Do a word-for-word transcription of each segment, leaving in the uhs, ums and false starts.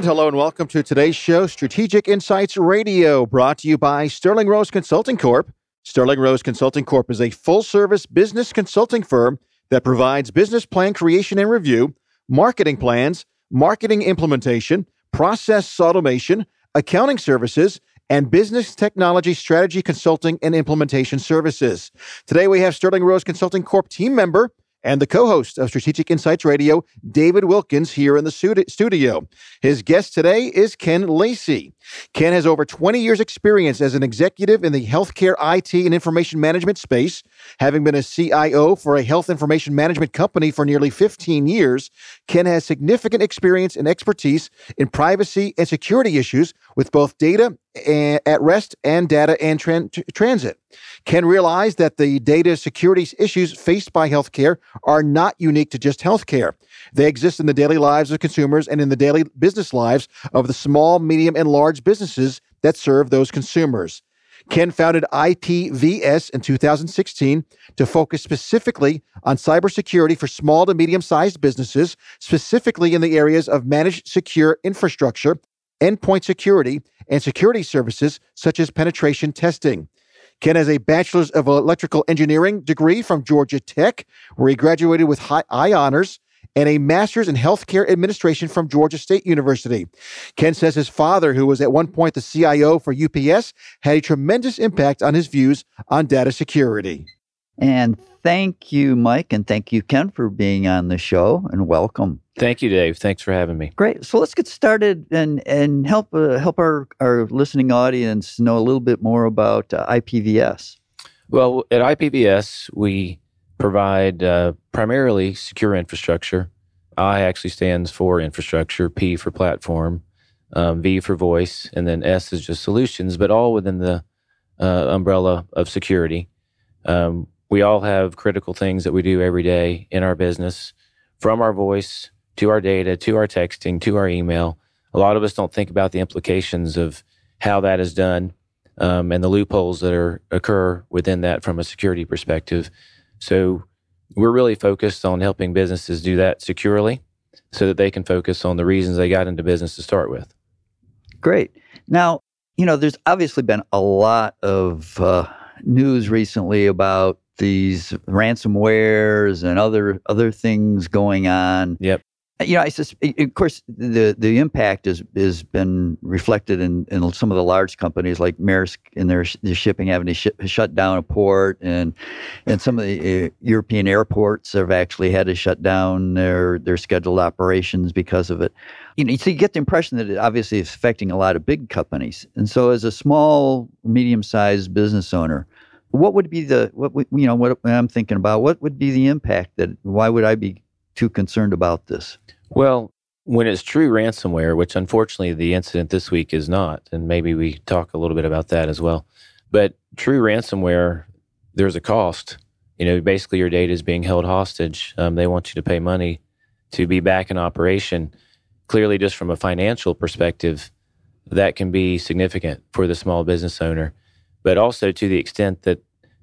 hello and welcome to today's show, Strategic Insights Radio, brought to you by Sterling Rose Consulting Corp. Sterling Rose Consulting Corp is a full-service business consulting firm that provides business plan creation and review, marketing plans, marketing implementation, process automation, accounting services, and business technology strategy consulting and implementation services. Today we have Sterling Rose Consulting Corp team member and the co-host of Strategic Insights Radio, David Wilkins, here in the studio. His guest today is Ken Lacey. Ken has over twenty years experience as an executive in the healthcare I T and information management space, having been a C I O for a health information management company for nearly fifteen years. Ken has significant experience and expertise in privacy and security issues with both data at rest and data and tran- transit. Ken realized that the data security issues faced by healthcare are not unique to just healthcare. They exist in the daily lives of consumers and in the daily business lives of the small, medium, and large businesses that serve those consumers. Ken founded I P V S in two thousand sixteen to focus specifically on cybersecurity for small to medium-sized businesses, specifically in the areas of managed secure infrastructure, endpoint security, and security services such as penetration testing. Ken has a bachelor's of electrical engineering degree from Georgia Tech, where he graduated with high, high honors, and a master's in healthcare administration from Georgia State University. Ken says his father, who was at one point the C I O for U P S, had a tremendous impact on his views on data security. And thank you, Mike, and thank you, Ken, for being on the show, and welcome. Thank you, Dave. Thanks for having me. Great. So let's get started and and help uh, help our, our listening audience know a little bit more about uh, I P V S. Well, at I P V S, we provide uh, primarily secure infrastructure. I actually stands for infrastructure, P for platform, um, V for voice, and then S is just solutions, but all within the uh, umbrella of security. Um, we all have critical things that we do every day in our business, from our voice to our data, to our texting, to our email. A lot of us don't think about the implications of how that is done um, and the loopholes that are occur within that from a security perspective. So we're really focused on helping businesses do that securely so that they can focus on the reasons they got into business to start with. Great. Now, you know, there's obviously been a lot of uh, news recently about these ransomwares and other other things going on. Yep. You know, I suspect, of course, the, the impact has has been reflected in, in some of the large companies like Maersk in their, their shipping having to sh- shut down a port, and and some of the uh, European airports have actually had to shut down their their scheduled operations because of it. You know, so you get the impression that it obviously is affecting a lot of big companies. And so, as a small, medium-sized business owner, what would be the what would, you know what I'm thinking about? What would be the impact? That why would I be too concerned about this? Well, when it's true ransomware, which unfortunately the incident this week is not, and maybe we talk a little bit about that as well. But true ransomware, there's a cost. You know, basically your data is being held hostage. Um, they want you to pay money to be back in operation. Clearly, just from a financial perspective, that can be significant for the small business owner. But also to the extent that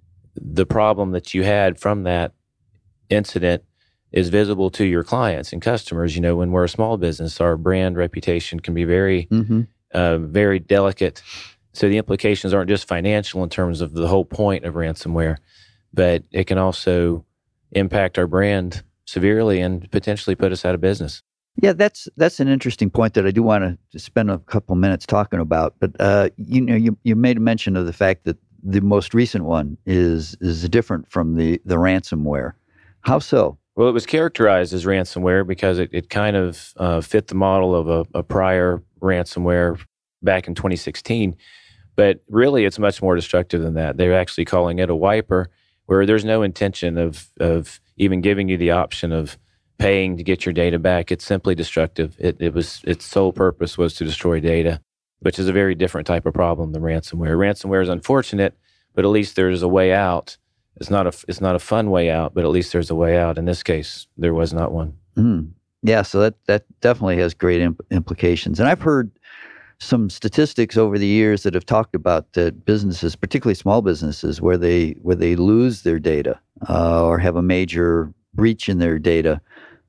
the problem that you had from that incident is visible to your clients and customers. You know, when we're a small business, our brand reputation can be very, mm-hmm. uh, very delicate. So the implications aren't just financial in terms of the whole point of ransomware, but it can also impact our brand severely and potentially put us out of business. Yeah, that's that's an interesting point that I do want to spend a couple minutes talking about. But uh, you know, you you made a mention of the fact that the most recent one is is different from the the ransomware. How so? Well, it was characterized as ransomware because it, it kind of uh, fit the model of a, a prior ransomware back in twenty sixteen. But really, it's much more destructive than that. They're actually calling it a wiper, where there's no intention of of even giving you the option of paying to get your data back. It's simply destructive. It, it was its sole purpose was to destroy data, which is a very different type of problem than ransomware. Ransomware is unfortunate, but at least there's a way out. It's not a it's not a fun way out, but at least there's a way out. In this case, there was not one. Mm. Yeah, so that that definitely has great imp- implications. And I've heard some statistics over the years that have talked about that businesses, particularly small businesses, where they where they lose their data uh, or have a major breach in their data,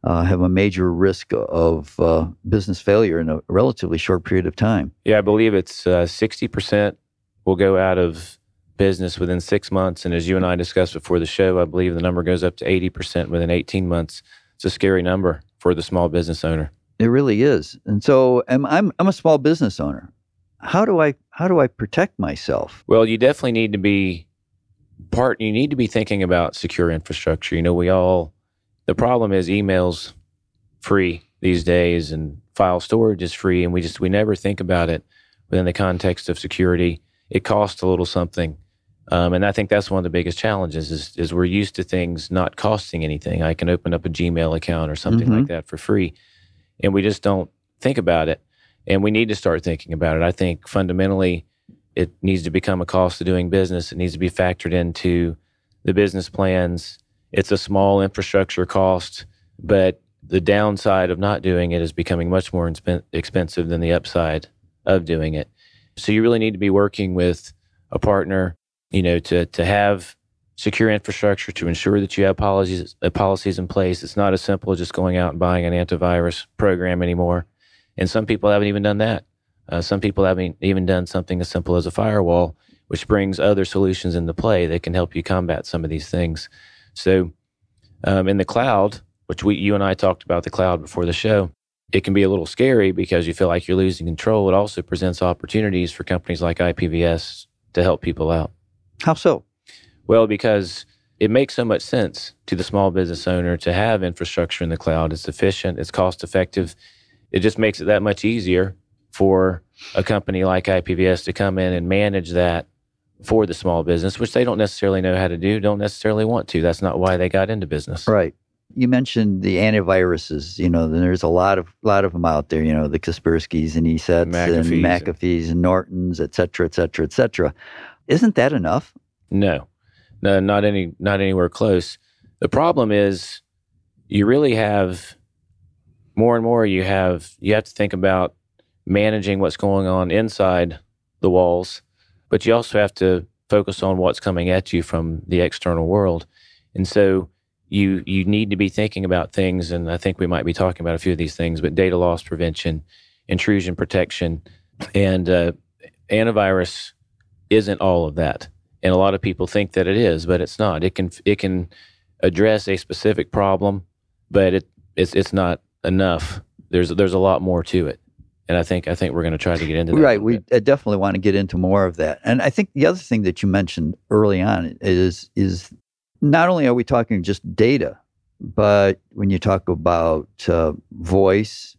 uh, have a major risk of uh, business failure in a relatively short period of time. Yeah, I believe it's uh, sixty percent will go out of business within six months. And as you and I discussed before the show, I believe the number goes up to eighty percent within eighteen months. It's a scary number for the small business owner. It really is. And so I'm, I'm, I'm a small business owner. How do I, how do I protect myself? Well, you definitely need to be part, you need to be thinking about secure infrastructure. You know, we all, the problem is email's free these days and file storage is free. And we just, we never think about it within the context of security. It costs a little something. Um, and I think that's one of the biggest challenges is, is we're used to things not costing anything. I can open up a Gmail account or something Mm-hmm. like that for free. And we just don't think about it. And we need to start thinking about it. I think fundamentally it needs to become a cost of doing business. It needs to be factored into the business plans. It's a small infrastructure cost, but the downside of not doing it is becoming much more insp- expensive than the upside of doing it. So you really need to be working with a partner, you know, to to have secure infrastructure, to ensure that you have policies uh, policies in place. It's not as simple as just going out and buying an antivirus program anymore. And some people haven't even done that. Uh, some people haven't even done something as simple as a firewall, which brings other solutions into play that can help you combat some of these things. So um, in the cloud, which we you and I talked about the cloud before the show, it can be a little scary because you feel like you're losing control. It also presents opportunities for companies like I P V S to help people out. How so? Well, because it makes so much sense to the small business owner to have infrastructure in the cloud. It's efficient, it's cost effective. It just makes it that much easier for a company like I P V S to come in and manage that for the small business, which they don't necessarily know how to do, don't necessarily want to. That's not why they got into business. Right. You mentioned the antiviruses. You know, there's a lot of lot of them out there. You know, the Kaspersky's and E S E T's McAfee's. and McAfee's and Nortons, et cetera, et cetera, et cetera. Isn't that enough? No, no, not any, not anywhere close. The problem is you really have more and more. You have you have to think about managing what's going on inside the walls, but you also have to focus on what's coming at you from the external world. And so you you need to be thinking about things, and I think we might be talking about a few of these things, but data loss prevention, intrusion protection, and uh, antivirus isn't all of that. And a lot of people think that it is, but it's not. It can it can address a specific problem, but it it's it's not enough. There's there's a lot more to it. And I think I think we're going to try to get into that. Right. We uh, definitely want to get into more of that. And I think the other thing that you mentioned early on is is not only are we talking just data, but when you talk about uh, voice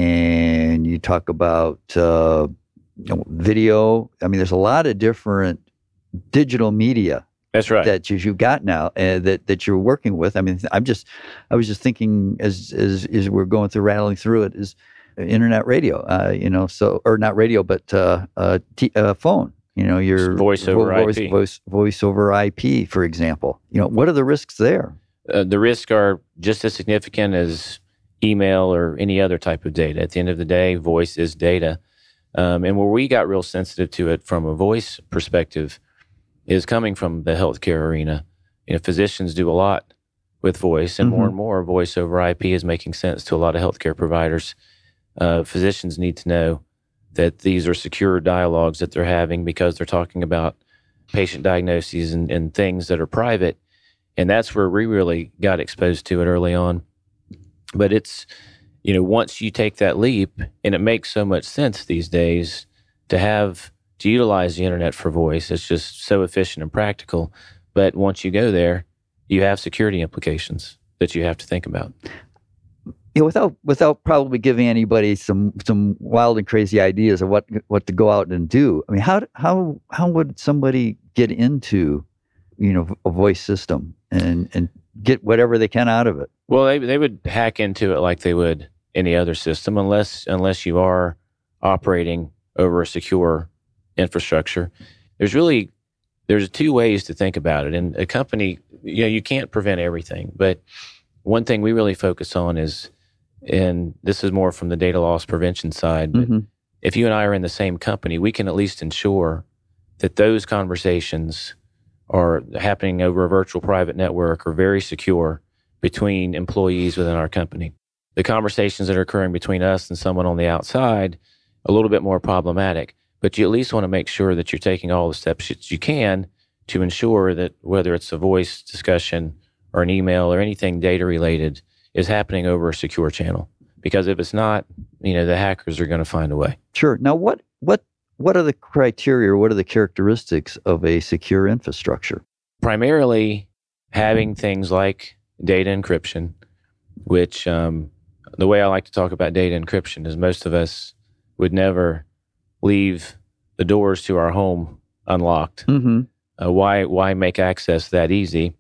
and you talk about uh, you know, video, I mean, there's a lot of different digital media. That's right. That you've got now uh, that that you're working with. I mean, I'm just I was just thinking as as as we're going through rattling through it is internet radio. Uh, you know, so or not radio, but uh, uh, t- uh, phone. You know, your voice over voice, I P. Voice, voice over I P, for example. You know, what are the risks there? Uh, the risks are just as significant as email or any other type of data. At the end of the day, voice is data. Um, and where we got real sensitive to it from a voice perspective is coming from the healthcare arena. You know, physicians do a lot with voice, and Mm-hmm. more and more voice over I P is making sense to a lot of healthcare providers. Uh, physicians need to know that these are secure dialogues that they're having because they're talking about patient diagnoses and, and things that are private. And that's where we really got exposed to it early on. But it's, you know, once you take that leap, and it makes so much sense these days to have, to utilize the internet for voice. It's just so efficient and practical. But once you go there, you have security implications that you have to think about. You know, without without probably giving anybody some some wild and crazy ideas of what what to go out and do. I mean, how how how would somebody get into, you know, a voice system and and get whatever they can out of it? Well, they they would hack into it like they would any other system, unless unless you are operating over a secure infrastructure. There's really there's two ways to think about it. And a company, you know, you can't prevent everything, but one thing we really focus on is, and this is more from the data loss prevention side, but Mm-hmm. if you and I are in the same company, we can at least ensure that those conversations are happening over a virtual private network are very secure, between employees within our company. The conversations that are occurring between us and someone on the outside, a little bit more problematic, but you at least want to make sure that you're taking all the steps that you can to ensure that whether it's a voice discussion or an email or anything data related is happening over a secure channel. Because if it's not, you know, the hackers are going to find a way. Sure. Now, what what what are the criteria, or what are the characteristics of a secure infrastructure? Primarily having things like data encryption, which um, the way I like to talk about data encryption is most of us would never leave the doors to our home unlocked. Mm-hmm. Uh, why why make access that easy?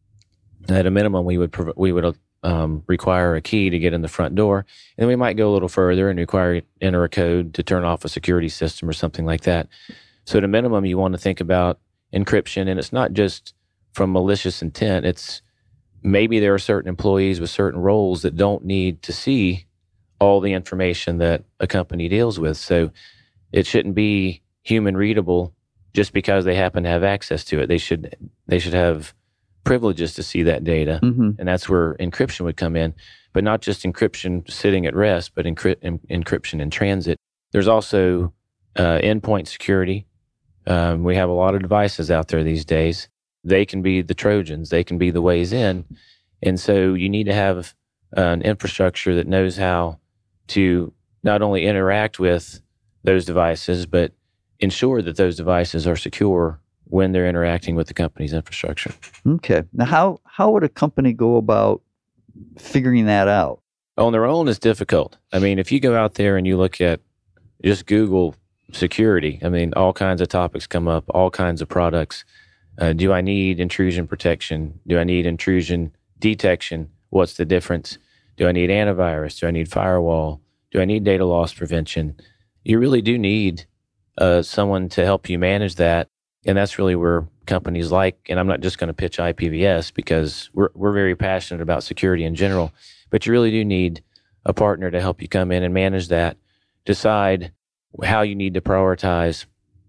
At a minimum, we would prov- we would um, require a key to get in the front door, and then we might go a little further and require enter a code to turn off a security system or something like that. So at a minimum, you want to think about encryption, and it's not just from malicious intent. It's maybe there are certain employees with certain roles that don't need to see all the information that a company deals with. So it shouldn't be human readable just because they happen to have access to it. They should they should have privileges to see that data, Mm-hmm. and that's where encryption would come in. But not just encryption sitting at rest, but encry- en- encryption in transit. There's also uh, endpoint security. Um, we have a lot of devices out there these days. They can be the Trojans. They can be the ways in. And so you need to have an infrastructure that knows how to not only interact with those devices, but ensure that those devices are secure when they're interacting with the company's infrastructure. Okay. Now, how how would a company go about figuring that out? On their own is difficult. I mean, if you go out there and you look at just Google security, I mean, all kinds of topics come up, all kinds of products. Uh, do I need intrusion protection? Do I need intrusion detection? What's the difference? Do I need antivirus? Do I need firewall? Do I need data loss prevention? You really do need uh, someone to help you manage that. And that's really where companies like, and I'm not just going to pitch I P V S because we're we're very passionate about security in general, but you really do need a partner to help you come in and manage that, decide how you need to prioritize.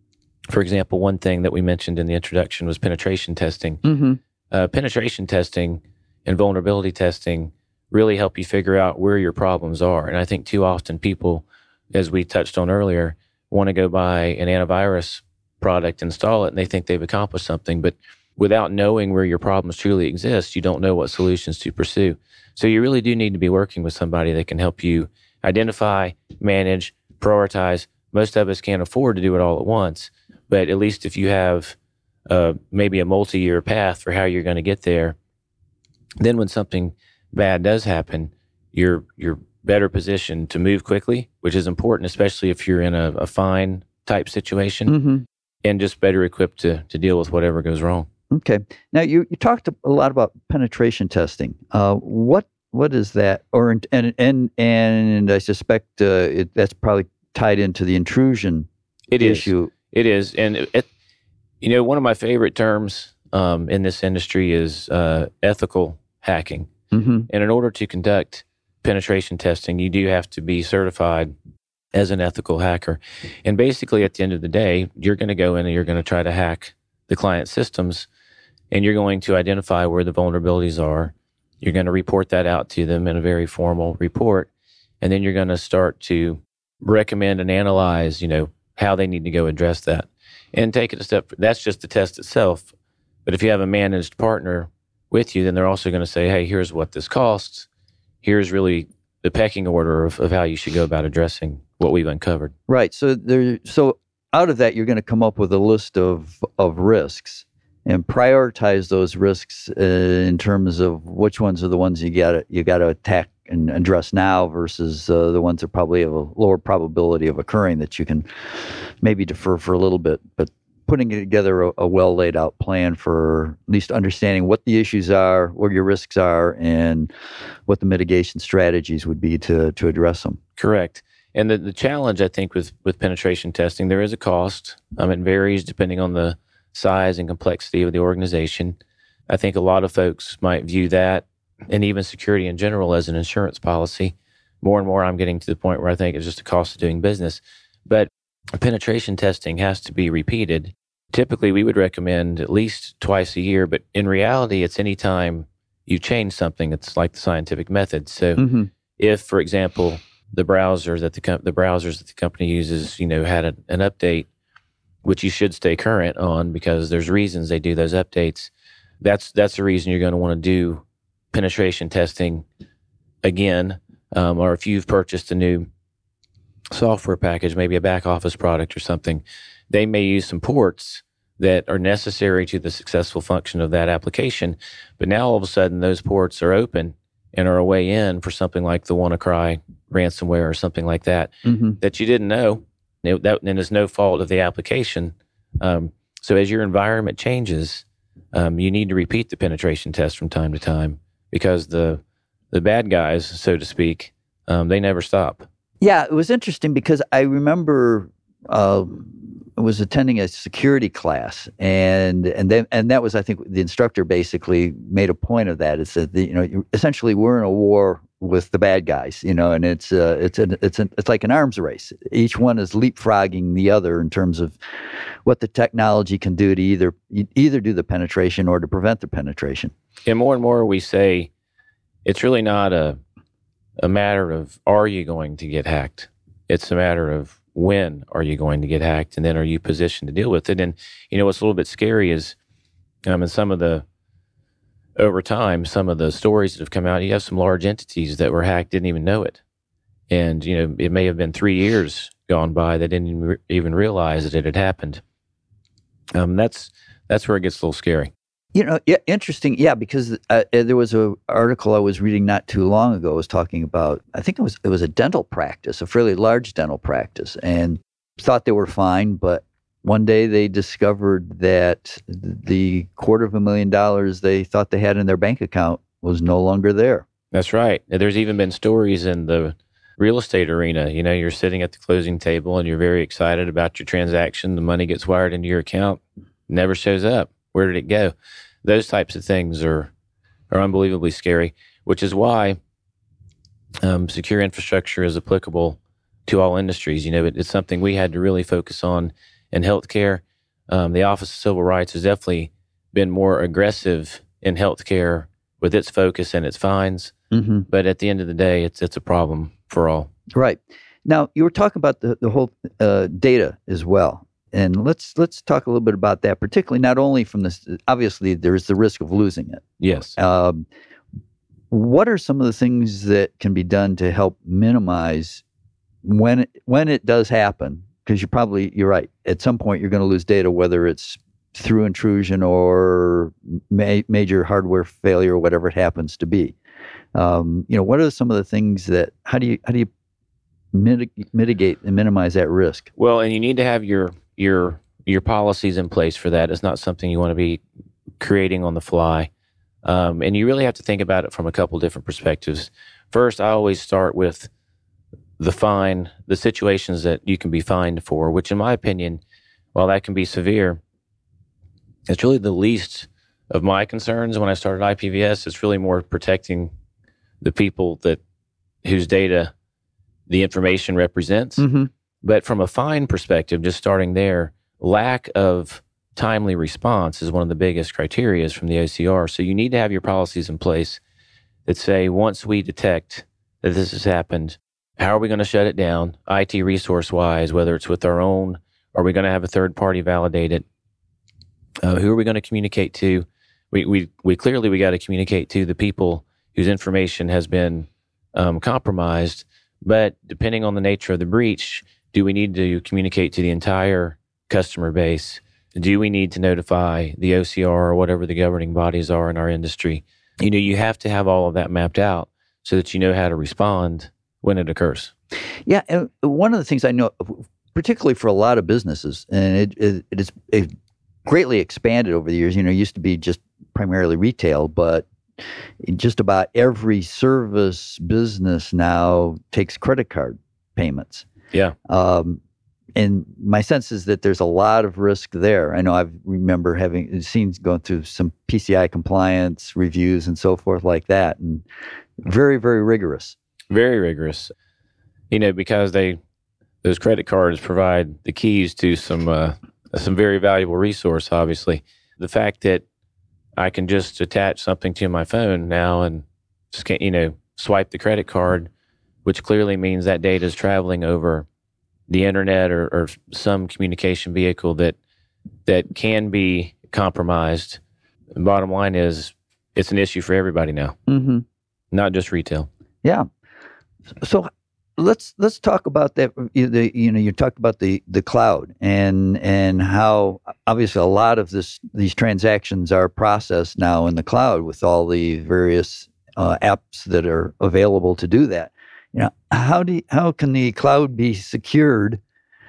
For example, one thing that we mentioned in the introduction was penetration testing. Mm-hmm. Uh, penetration testing and vulnerability testing really help you figure out where your problems are. And I think too often people, as we touched on earlier, want to go buy an antivirus product, install it, and they think they've accomplished something. But without knowing where your problems truly exist, you don't know what solutions to pursue. So you really do need to be working with somebody that can help you identify, manage, prioritize. Most of us can't afford to do it all at once, but at least if you have uh, maybe a multi-year path for how you're going to get there, then when something bad does happen, you're you're better positioned to move quickly, which is important, especially if you're in a, a fine type situation, Mm-hmm. and just better equipped to to deal with whatever goes wrong. Okay. Now, you, you talked a lot about penetration testing. Uh, what what is that? Or and and and I suspect uh, it, that's probably tied into the intrusion It is. issue. It is, and it, it, you know, one of my favorite terms um, in this industry is uh, ethical hacking. Mm-hmm. And in order to conduct penetration testing, you do have to be certified as an ethical hacker. And basically, at the end of the day, you're going to go in and you're going to try to hack the client systems, and you're going to identify where the vulnerabilities are. You're going to report that out to them in a very formal report, and then you're going to start to recommend and analyze, you know, how they need to go address that, and take it a step. That's just the test itself. But if you have a managed partner with you, then they're also going to say, hey, here's what this costs. Here's really the pecking order of, of how you should go about addressing what we've uncovered. Right. So there. So out of that, you're going to come up with a list of of risks and prioritize those risks uh, in terms of which ones are the ones you got to you got to attack and address now versus uh, the ones that probably have a lower probability of occurring that you can maybe defer for a little bit, but putting together a, a well laid out plan for at least understanding what the issues are, where your risks are, and what the mitigation strategies would be to to address them. Correct. And the, the challenge, I think, with, with penetration testing, there is a cost. Um, it varies depending on the size and complexity of the organization. I think a lot of folks might view that, and even security in general, as an insurance policy. More and more, I'm getting to the point where I think it's just a cost of doing business. But penetration testing has to be repeated. Typically, we would recommend at least twice a year, but in reality, it's any time you've changed something. It's like the scientific method. So Mm-hmm. if, for example, the browser that the com- the browsers that the company uses, you know, had a, an update, which you should stay current on because there's reasons they do those updates. That's that's the reason you're going to want to do penetration testing again, um, or if you've purchased a new software package, maybe a back office product or something, they may use some ports that are necessary to the successful function of that application. But now all of a sudden those ports are open and are a way in for something like the WannaCry ransomware or something like that, Mm-hmm. that you didn't know. It, that and is no fault of the application. Um, so as your environment changes, um, you need to repeat the penetration test from time to time because the the bad guys, so to speak, um, they never stop. Yeah, it was interesting because I remember uh, I was attending a security class, and and then and that was, I think, the instructor basically made a point of that. It said, that, you know, you- essentially we're in a war with the bad guys, you know, and it's uh, it's an, it's an, it's like an arms race. Each one is leapfrogging the other in terms of what the technology can do to either either do the penetration or to prevent the penetration. And more and more we say it's really not a a matter of are you going to get hacked? It's a matter of when are you going to get hacked, and then are you positioned to deal with it? And you know what's a little bit scary is, um, in some of the over time, some of the stories that have come out, you have some large entities that were hacked, didn't even know it, and you know it may have been three years gone by that didn't even, re- even realize that it had happened. Um, that's that's where it gets a little scary. You know, yeah, interesting. Yeah, because uh, there was a article I was reading not too long ago. Was talking about, I think it was it was a dental practice, a fairly large dental practice, and thought they were fine, but one day they discovered that the quarter of a million dollars they thought they had in their bank account was no longer there. That's right. There's even been stories in the real estate arena. You know, you're sitting at the closing table and you're very excited about your transaction. The money gets wired into your account, never shows up. Where did it go? Those types of things are are unbelievably scary, which is why um, secure infrastructure is applicable to all industries. You know, it, it's something we had to really focus on in healthcare. Um, the Office of Civil Rights has definitely been more aggressive in healthcare with its focus and its fines. Mm-hmm. But at the end of the day, it's it's a problem for all. Right. Now, you were talking about the, the whole uh, data as well. And let's let's talk a little bit about that, particularly not only from this, obviously there is the risk of losing it. Yes. Um, what are some of the things that can be done to help minimize when it, when it does happen? Because you probably, you're right, at some point you're going to lose data, whether it's through intrusion or ma- major hardware failure or whatever it happens to be. Um, you know, what are some of the things that, how do you, how do you mitig- mitigate and minimize that risk? Well, and you need to have your your your policies in place for that. It's not something you want to be creating on the fly. Um, and you really have to think about it from a couple different perspectives. First, I always start with the fine, the situations that you can be fined for, which in my opinion, while that can be severe, it's really the least of my concerns. When I started I P V S, it's really more protecting the people that whose data the information represents. Mm-hmm. But from a fine perspective, just starting there, lack of timely response is one of the biggest criteria from the O C R. So you need to have your policies in place that say, once we detect that this has happened, how are we going to shut it down, I T resource-wise, whether it's with our own, are we going to have a third party validate it? Uh, who are we going to communicate to? We we we clearly we got to communicate to the people whose information has been um, compromised. But depending on the nature of the breach, do we need to communicate to the entire customer base? Do we need to notify the O C R or whatever the governing bodies are in our industry? You know, you have to have all of that mapped out so that you know how to respond when it occurs. Yeah, and one of the things I know, particularly for a lot of businesses, and it, it, it is it greatly expanded over the years. You know, it used to be just primarily retail, but just about every service business now takes credit card payments. Yeah. Um, and my sense is that there's a lot of risk there. I know I remember having seen going through some P C I compliance reviews and so forth like that, and very, very rigorous. Very rigorous. You know, because they those credit cards provide the keys to some uh, some very valuable resource. Obviously, the fact that I can just attach something to my phone now and just can't, you know, swipe the credit card, which clearly means that data is traveling over the internet or, or some communication vehicle that that can be compromised. The bottom line is it's an issue for everybody now, Mm-hmm. not just retail. Yeah. So let's let's talk about that. You, the, you know, you talked about the, the cloud and and how obviously a lot of this these transactions are processed now in the cloud with all the various uh, apps that are available to do that. You know, how do you, how can the cloud be secured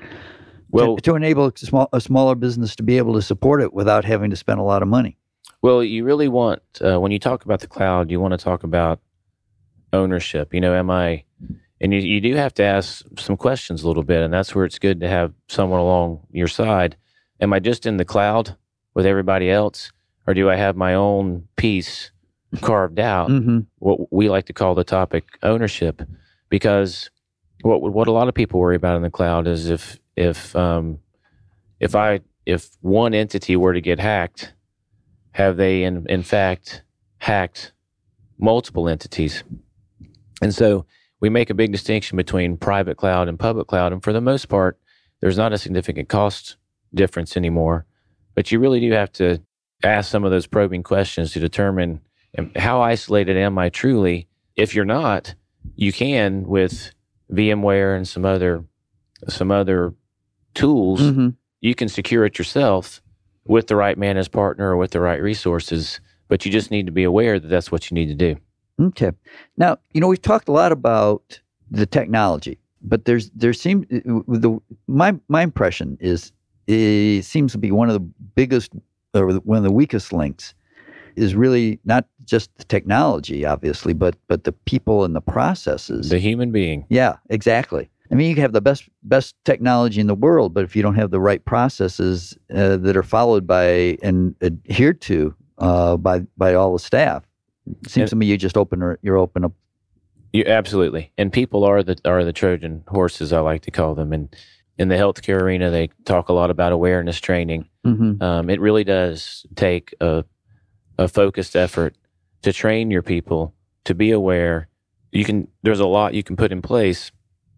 Well, to, to enable a, small, a smaller business to be able to support it without having to spend a lot of money? Well, you really want, uh, when you talk about the cloud, you want to talk about ownership. You know, am I, and you, you do have to ask some questions a little bit, and that's where it's good to have someone along your side. Am I just in the cloud with everybody else, or do I have my own piece carved out, Mm-hmm. what we like to call the topic ownership? Because what what a lot of people worry about in the cloud is if if um, if I if one entity were to get hacked, have they in in fact hacked multiple entities? And so we make a big distinction between private cloud and public cloud, and for the most part, there's not a significant cost difference anymore. But you really do have to ask some of those probing questions to determine um, how isolated am I truly. If you're not, you can, with VMware and some other some other tools, Mm-hmm. you can secure it yourself with the right man as partner or with the right resources. But you just need to be aware that that's what you need to do. Okay. Now, you know, we've talked a lot about the technology, but there's there seems the my my impression is it seems to be one of the biggest or one of the weakest links is really not just the technology, obviously, but but the people and the processes. The human being. Yeah, exactly. I mean, you can have the best best technology in the world, but if you don't have the right processes uh, that are followed by and adhered to uh, by by all the staff, it seems And- to me you just open or you're open up. You absolutely. And people are the are the Trojan horses, I like to call them. And in the healthcare arena, they talk a lot about awareness training. Mm-hmm. Um, it really does take a a focused effort to train your people to be aware. You can there's a lot you can put in place,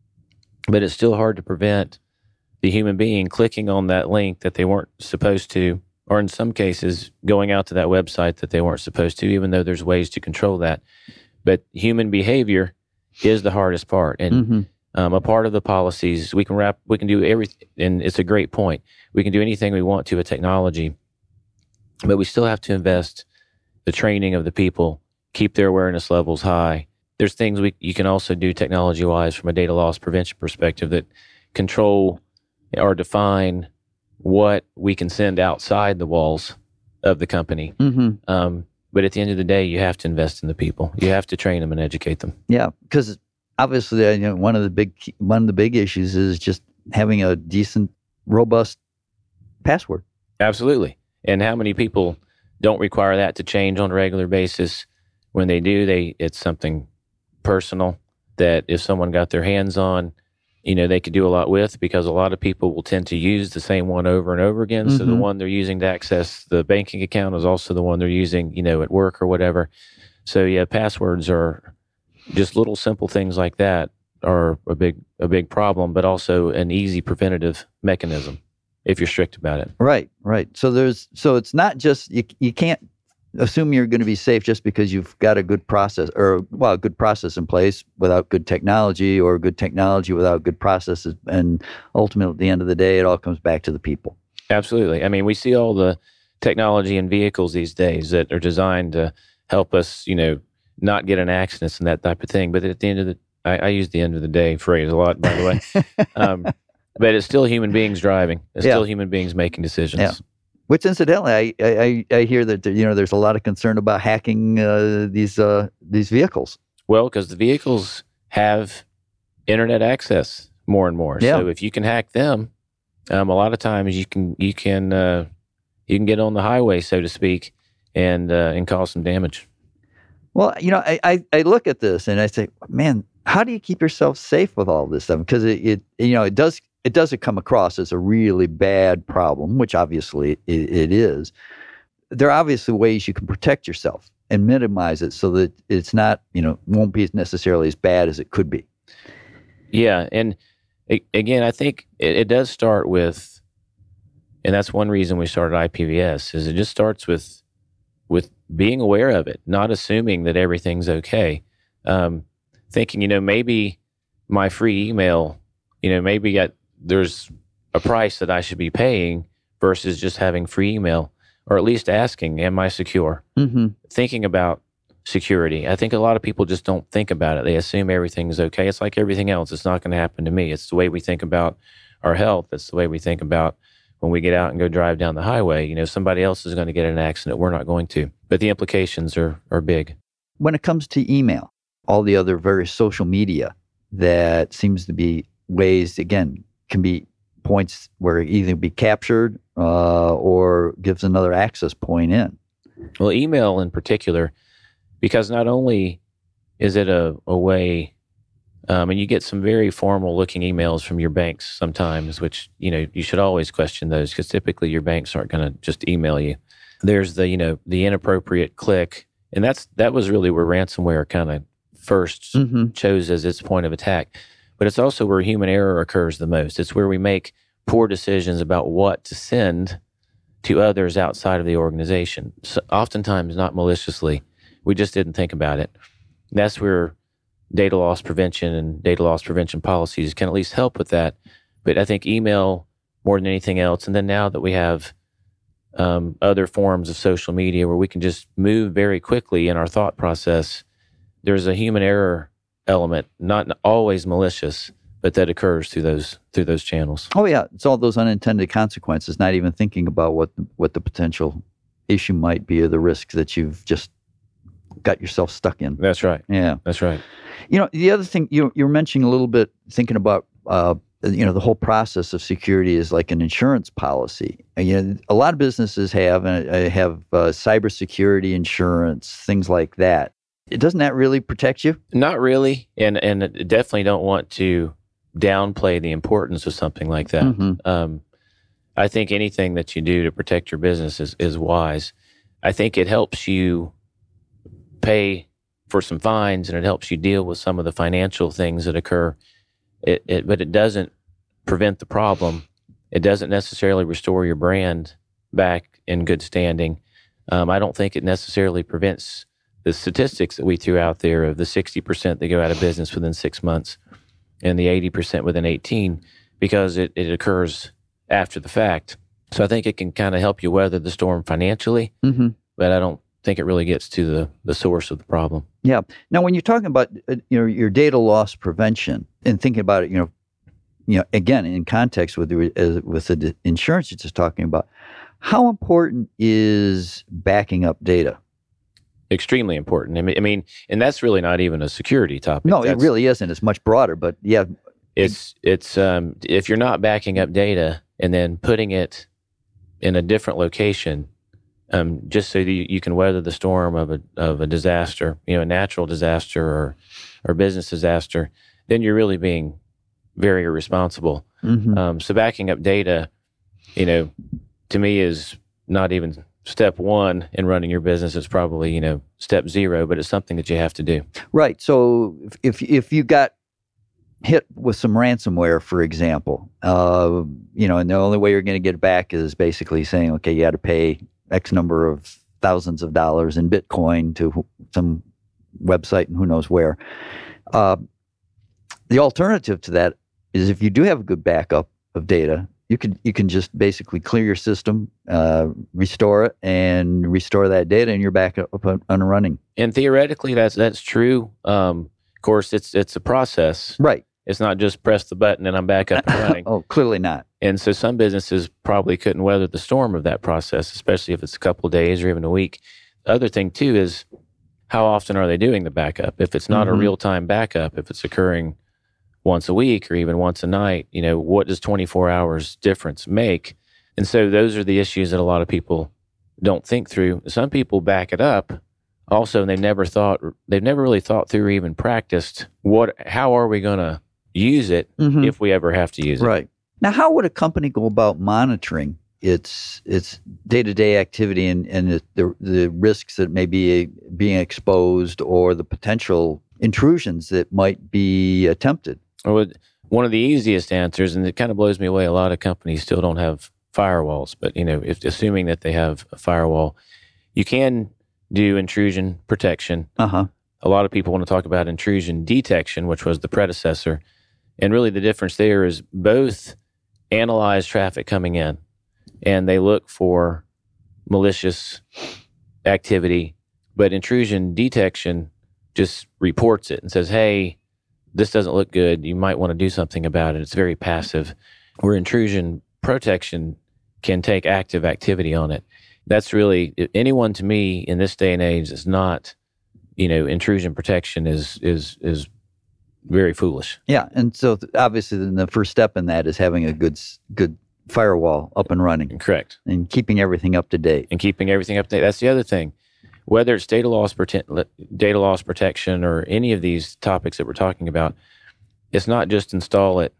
but it's still hard to prevent the human being clicking on that link that they weren't supposed to, or in some cases going out to that website that they weren't supposed to, even though there's ways to control that. But human behavior is the hardest part. And Mm-hmm. um, a part of the policies, we can wrap, we can do everything. And it's a great point. We can do anything we want to with technology, but we still have to invest the training of the people, keep their awareness levels high. There's things we you can also do technology-wise from a data loss prevention perspective that control or define what we can send outside the walls of the company. Mm-hmm. Um, but at the end of the day, you have to invest in the people. You have to train them and educate them. Yeah, because obviously, you know, one of the big one of the big issues is just having a decent, robust password. Absolutely. And how many people don't require that to change on a regular basis? When they do, they it's something personal that if someone got their hands on, you know, they could do a lot with, because a lot of people will tend to use the same one over and over again. Mm-hmm. So the one they're using to access the banking account is also the one they're using, you know, at work or whatever. So yeah, passwords are just little simple things like that are a big a big problem, but also an easy preventative mechanism if you're strict about it. Right, right. So there's so it's not just you you can't assume you're going to be safe just because you've got a good process or well a good process in place without good technology, or good technology without good processes, and ultimately at the end of the day it all comes back to the people. Absolutely. I mean, we see all the technology in vehicles these days that are designed to help us, you know, not get in accidents and that type of thing. But at the end of the I, I use the end of the day phrase a lot, by the way. um, but it's still human beings driving. It's Yeah. still human beings making decisions. Yeah. Which, incidentally, I, I I hear that you know there's a lot of concern about hacking uh, these uh, these vehicles. Well, because the vehicles have internet access more and more. Yeah. So if you can hack them, um, a lot of times you can you can uh, you can get on the highway, so to speak, and uh, and cause some damage. Well, you know, I, I, I look at this and I say, man, how do you keep yourself safe with all this stuff? Because it, it you know it does it doesn't come across as a really bad problem, which obviously it, it is. there are obviously ways you can protect yourself and minimize it so that it's not, you know, won't be necessarily as bad as it could be. Yeah. And it, again, I think it, it does start with, and that's one reason we started I P V S, is it just starts with with being aware of it, not assuming that everything's okay. Um, thinking, you know, maybe my free email, you know, maybe I, there's a price that I should be paying versus just having free email, or at least asking, am I secure? Mm-hmm. Thinking about security. I think a lot of people just don't think about it. They assume everything is okay. It's like everything else. It's not going to happen to me. It's the way we think about our health. It's the way we think about when we get out and go drive down the highway. You know, somebody else is going to get in an accident. We're not going to. But the implications are are big. When it comes to email, all the other various social media, that seems to be ways, again, can be points where it either be captured uh, or gives another access point in. Well, email in particular, because not only is it a, a way, um, and you get some very formal looking emails from your banks sometimes, which, you know, you should always question those, because typically your banks aren't going to just email you. There's the, you know, the inappropriate click. And that's, that was really where ransomware kind of first Mm-hmm. chose as its point of attack. But it's also where human error occurs the most. It's where we make poor decisions about what to send to others outside of the organization. So oftentimes not maliciously. We just didn't think about it. That's where data loss prevention and data loss prevention policies can at least help with that. But I think email more than anything else. And then now that we have um, other forms of social media where we can just move very quickly in our thought process, there's a human error element, not always malicious, but that occurs through those through those channels. Oh yeah, it's all those unintended consequences, not even thinking about what the, what the potential issue might be or the risk that you've just got yourself stuck in. That's right. Yeah. That's right. You know, the other thing you you were mentioning a little bit, thinking about uh, you know, the whole process of security is like an insurance policy. And, you know, a lot of businesses have uh, have uh, cybersecurity insurance, things like that. Doesn't that really protect you? Not really, and and definitely don't want to downplay the importance of something like that. Mm-hmm. Um, I think anything that you do to protect your business is, is wise. I think it helps you pay for some fines, and it helps you deal with some of the financial things that occur. It, it but it doesn't prevent the problem. It doesn't necessarily restore your brand back in good standing. Um, I don't think it necessarily prevents the statistics that we threw out there of the sixty percent that go out of business within six months and the eighty percent within eighteen, because it, it occurs after the fact. So I think it can kind of help you weather the storm financially, Mm-hmm. but I don't think it really gets to the, the source of the problem. Yeah. Now, when you're talking about uh, you know, your data loss prevention and thinking about it, you know, you know, again, in context with the, uh, with the d- insurance you're just talking about, how important is backing up data? Extremely important. I mean, I mean, and that's really not even a security topic. No, That's, it really isn't. It's much broader, but yeah. It's it's um, if you're not backing up data and then putting it in a different location, um, just so that you, you can weather the storm of a of a disaster, you know, a natural disaster or or business disaster, then you're really being very irresponsible. Mm-hmm. Um, so backing up data, you know, to me is not even step one in running your business. It's probably, you know, step zero, but it's something that you have to do. Right. So if if, if you got hit with some ransomware, for example, uh, you know, and the only way you're going to get it back is basically saying, okay, you got to pay X number of thousands of dollars in Bitcoin to some website and who knows where. Uh, the alternative to that is if you do have a good backup of data, you can you can just basically clear your system, uh, restore it, and restore that data, and you're back up and running. And theoretically, that's that's true. Um, of course, it's it's a process. Right. It's not just press the button and I'm back up and running. Oh, clearly not. And so some businesses probably couldn't weather the storm of that process, especially if it's a couple of days or even a week. The other thing too is how often are they doing the backup? If it's not Mm-hmm. a real-time backup, if it's occurring once a week or even once a night, you know, what does twenty-four hours difference make? And so those are the issues that a lot of people don't think through. Some people back it up also, and they've never thought, they've never really thought through or even practiced what, how are we going to use it Mm-hmm. if we ever have to use it? Right. Now, how would a company go about monitoring its its day-to-day activity and, and the, the the risks that may be being exposed or the potential intrusions that might be attempted? Well, one of the easiest answers, and it kind of blows me away, a lot of companies still don't have firewalls, but you know, if assuming that they have a firewall, you can do intrusion protection. Uh-huh. A lot of people want to talk about intrusion detection, which was the predecessor. And really the difference there is both analyze traffic coming in and they look for malicious activity, but intrusion detection just reports it and says, hey, this doesn't look good. You might want to do something about it. It's very passive. Where intrusion protection can take active activity on it. That's really, anyone to me in this day and age is not, you know, intrusion protection is is is very foolish. Yeah, and so th- obviously then the first step in that is having a good s- good firewall up and running. Correct. And keeping everything up to date. And keeping everything up to date. That's the other thing. Whether it's data loss, prote- data loss protection or any of these topics that we're talking about, it's not just install it,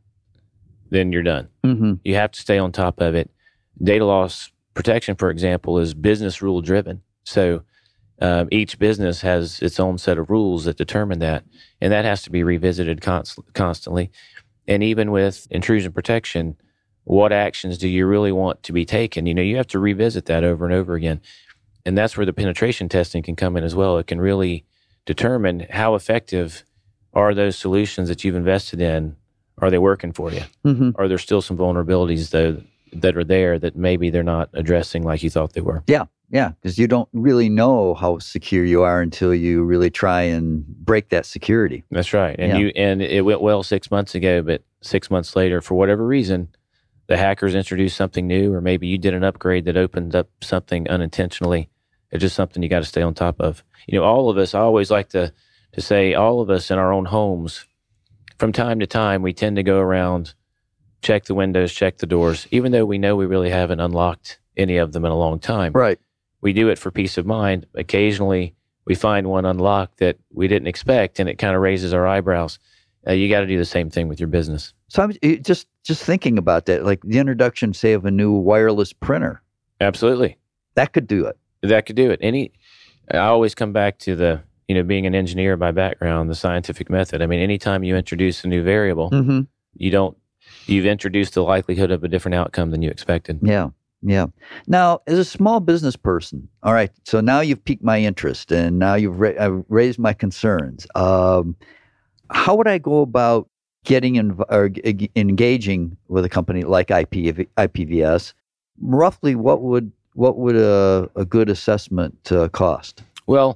then you're done. Mm-hmm. You have to stay on top of it. Data loss protection, for example, is business rule driven. So um, each business has its own set of rules that determine that, and that has to be revisited const- constantly. And even with intrusion protection, what actions do you really want to be taken? You know, you have to revisit that over and over again. And that's where the penetration testing can come in as well. It can really determine how effective are those solutions that you've invested in. Are they working for you? Mm-hmm. Are there still some vulnerabilities, though, that are there that maybe they're not addressing like you thought they were? Yeah, yeah, because you don't really know how secure you are until you really try and break that security. That's right. And Yeah. you and it went well six months ago, but six months later, for whatever reason, the hackers introduced something new, or maybe you did an upgrade that opened up something unintentionally. It's just something you got to stay on top of. You know, all of us, I always like to to say, all of us in our own homes, from time to time, we tend to go around, check the windows, check the doors, even though we know we really haven't unlocked any of them in a long time. Right. We do it for peace of mind. Occasionally, we find one unlocked that we didn't expect, and it kind of raises our eyebrows. Uh, you got to do the same thing with your business. So I'm it- just just thinking about that, like the introduction, say, of a new wireless printer. Absolutely. That could do it. That could do it. Any, I always come back to the, you know, being an engineer by background, the scientific method. I mean, anytime you introduce a new variable, Mm-hmm. you don't, you've introduced the likelihood of a different outcome than you expected. Yeah, yeah. Now, as a small business person, all right, so now you've piqued my interest and now you've ra- I've raised my concerns. Um, how would I go about getting inv- or g- engaging with a company like I P V- I P V S? Roughly, what would what would a, a good assessment uh, cost? Well,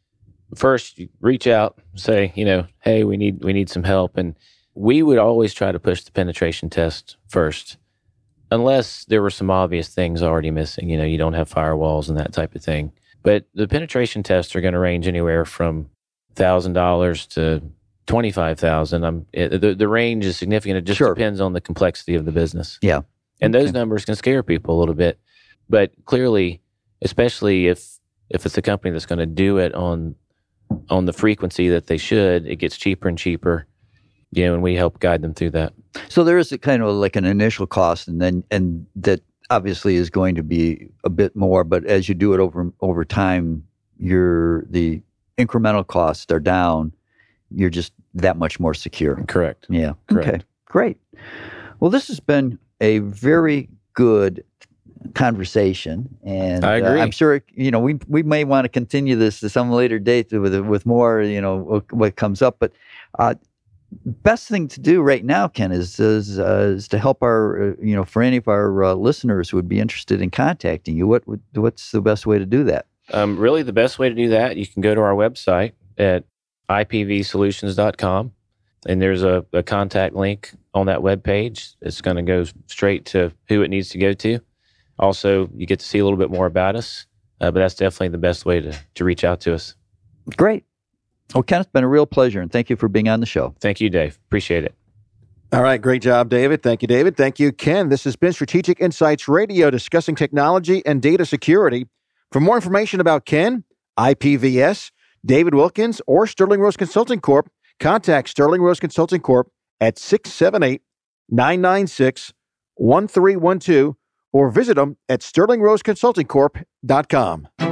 first you reach out, say, you know, hey, we need we need some help, and we would always try to push the penetration test first, unless there were some obvious things already missing. You know, you don't have firewalls and that type of thing. But the penetration tests are going to range anywhere from thousand dollars to twenty five thousand. I'm it, the the range is significant. It just Sure. depends on the complexity of the business. Yeah. And those Okay. numbers can scare people a little bit, but clearly, especially if if it's a company that's going to do it on on the frequency that they should, it gets cheaper and cheaper. You know, and we help guide them through that. So there is a kind of like an initial cost, and then and that obviously is going to be a bit more. But as you do it over over time, your the incremental costs are down. You're just that much more secure. Correct. Yeah. Correct. Okay. Great. Well, this has been a very good conversation, and I uh, agree. I'm sure you know we we may want to continue this at some later date with with more you know what, what comes up. But uh, best thing to do right now, Ken, is is, uh, is to help our uh, you know for any of our uh, listeners who would be interested in contacting you. What would what's the best way to do that? Um, really, the best way to do that, you can go to our website at I P V solutions dot com, and there's a, a contact link on that webpage. It's going to go straight to who it needs to go to. Also, you get to see a little bit more about us, uh, but that's definitely the best way to, to reach out to us. Great. Well, Ken, it's been a real pleasure, and thank you for being on the show. Thank you, Dave. Appreciate it. All right. Great job, David. Thank you, David. Thank you, Ken. This has been Strategic Insights Radio, discussing technology and data security. For more information about Ken, I P V S, David Wilkins, or Sterling Rose Consulting Corp, contact Sterling Rose Consulting Corp at six seven eight, nine nine six, one three one two or visit them at sterling rose consulting corp dot com.